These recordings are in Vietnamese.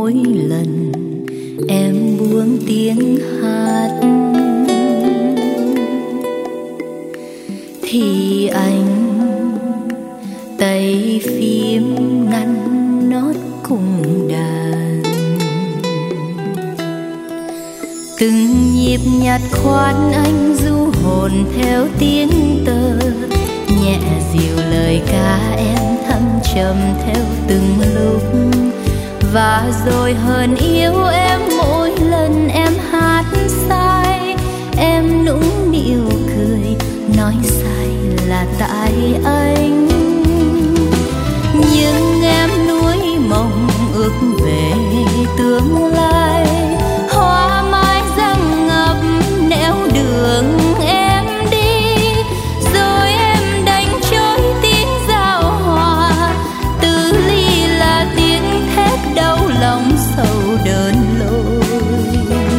mỗi lần em buông tiếng hát thì anh tay phím nắn nót cùng đàn, từng nhịp nhặt khoan anh du hồn theo tiếng tơ, nhẹ dịu lời ca em thâm trầm theo từng lúc, và rồi hờn yêu em mỗi lần em hát sai. Em nũng nịu cười nói sai là tại anh, nhưng em nuối mộng ước về tương lai. Hoa mai răng ngập nẻo đường em đi, rồi em đánh trôi tiếng giao hòa. Từ ly là tiếng thép đau lòng sầu đơn lối.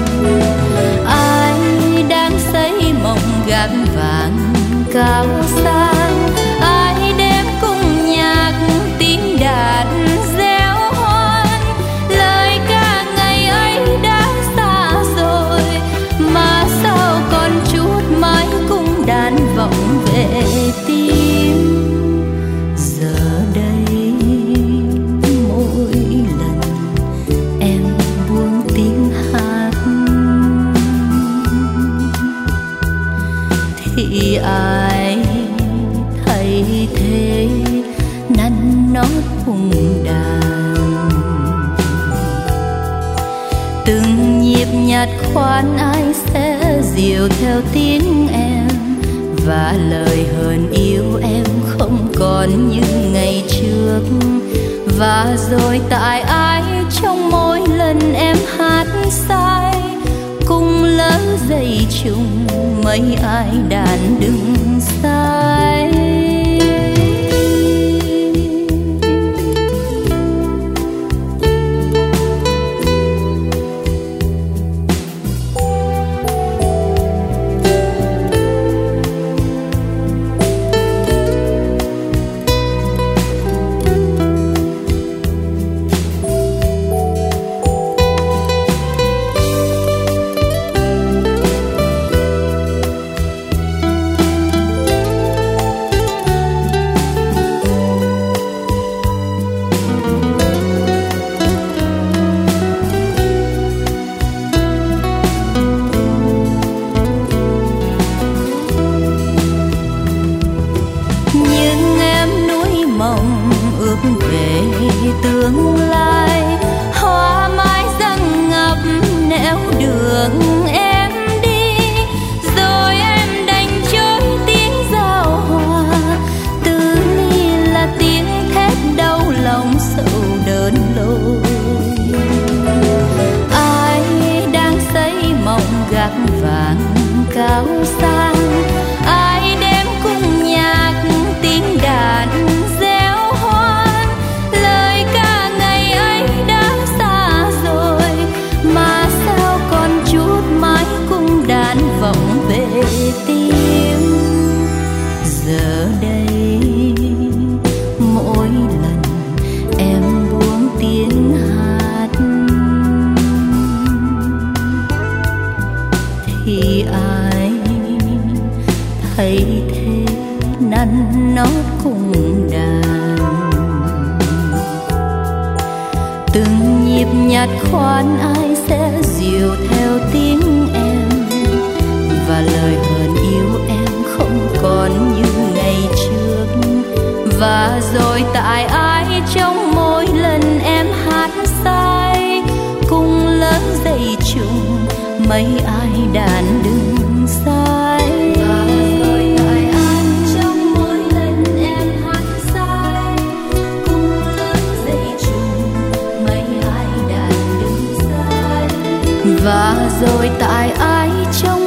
Ai đang xây mộng gác vàng cao sang, ai đêm cùng nhạc tiếng đàn réo hoan. Lời ca ngày ấy đã xa rồi, mà sao còn chút mãi cung đàn vọng về tim. Giờ đây mỗi lần em buông tiếng hát thì ai thay thế nắn nót cùng đàn, từng nhịp nhặt khoan ai sẽ dịu theo tiếng em, và lời hờn yêu em không còn như ngày trước. Và rồi tại ai trong mỗi lần em hát sai, cùng lỡ dây chung mấy ai đàn đứng sai. Về tương lai, hoa mai răng ngập nẻo đường em đi, rồi em đánh trôi tiếng giao hòa. Từ ly là tiếng thép đau lòng sầu đơn lối. Ai đang xây mộng gác vàng cao sang, ai đêm cùng nhạc tiếng đàn réo hoan. Lời ca ngày ấy đã xa rồi, mà sao còn chút mãi cung đàn vọng về tim. Giờ đây mỗi lần em buông tiếng hát thì ai thay thế nắn nót cùng đàn, từng nhịp nhặt khoan ai sẽ dịu theo tiếng em, và lời hờn yêu em không còn như ngày trước. Và rồi tại ai trong mỗi lần em hát sai, cùng lỡ dây chung mấy ai đàn đứng sai. Và rồi tại ai trong mỗi lần em hát sai, cùng lỡ dây chung mấy ai đàn đứng sai. Và rồi tại ai trong